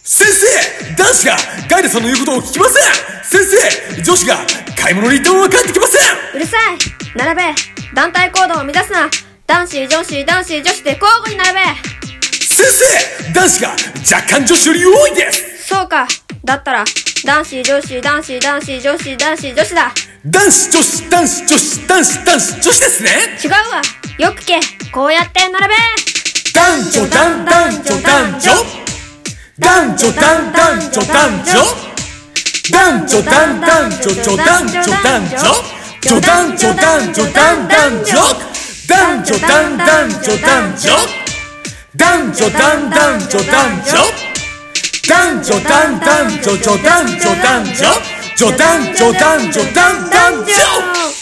先生、男子がガイドさんの言うことを聞きません。先生、女子が買い物に行ったまま帰ってきません。 うるさい。並べ。団体行動を乱すな。男子、女子、男子、女子で交互に並べ。 先生、男子が若干女子より多いです。 そうか。だったら男子、女子、男子、男子、女子、男子、女子だ。 男子、女子、男子、女子、男子、男子、女子ですね。 違うわ。よく聞け。こうやって並べ。 男女、男女、男女。男女、男女、男女。男女、男女、男女、男女。男女、男女、男女、男女。男女、男女、男女。男女、男女、男女。男女、男女、男女。男女、男女、男女。男女、男女、男女。